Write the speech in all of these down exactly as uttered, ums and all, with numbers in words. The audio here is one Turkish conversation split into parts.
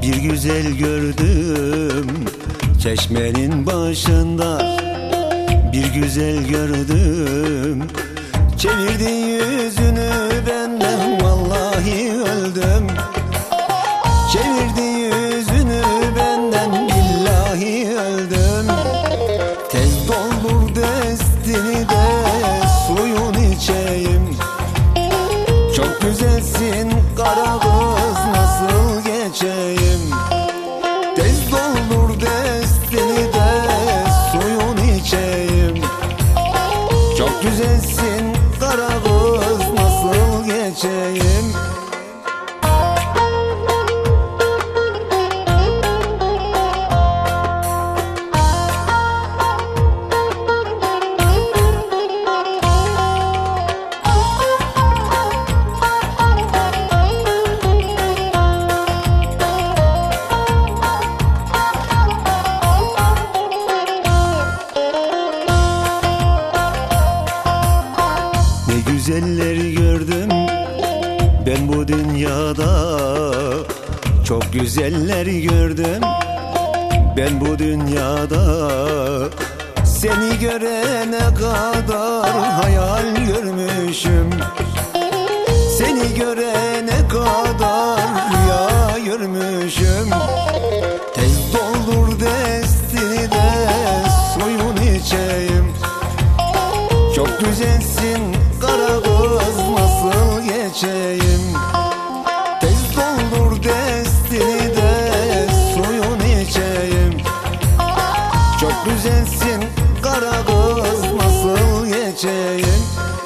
Bir güzel gördüm çeşmenin başında, bir güzel gördüm çevirdi yüzünü benden, vallahi öldüm. Çevirdi yüzünü benden, billahi öldüm. Tez doldur destini de suyun içeyim. Çok güzelsin kara kız, nasıl geçeyim? Tez doldur destini de suyun içeyim. Çok güzelsin kara kız, nasıl geçeyim? Ne güzeller gördüm ben bu dünyada, çok güzeller gördüm ben bu dünyada. Seni görene kadar hayal görmüşüm, seni görene kadar rüya görmüşüm. Tez doldur destini de suyun içeyim. Çok güzelsin kara kız, nasıl geçeyim? Tez doldur destini de suyun içeyim. Çok güzelsin kara kız, nasıl geçeyim?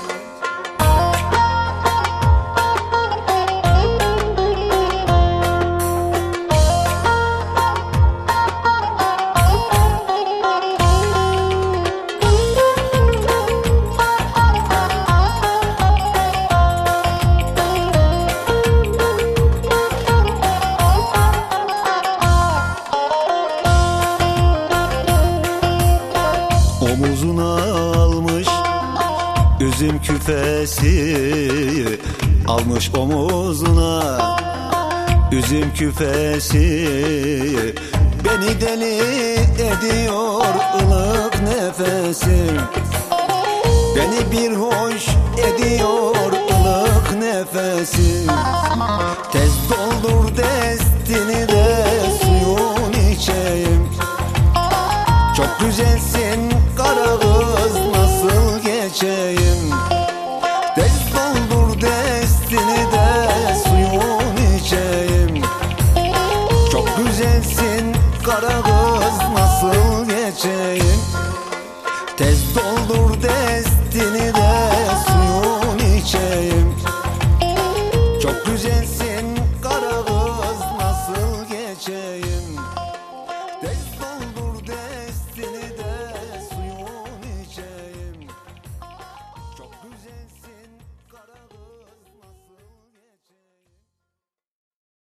Omuzuna almış üzüm küfesi, almış omuzuna üzüm küfesi. Beni deli ediyor ılık nefesim, beni bir hoş ediyor ılık nefesim. Tez doldur destini de suyun içeyim. Çok güzelsin kara kız, nasıl geçeyim? Tez doldur destini de suyun içeyim. Çok güzelsin kara kız, nasıl geçeyim? Tez doldur destini de suyun içeyim. Çok güzelsin kara kız, nasıl geçeyim?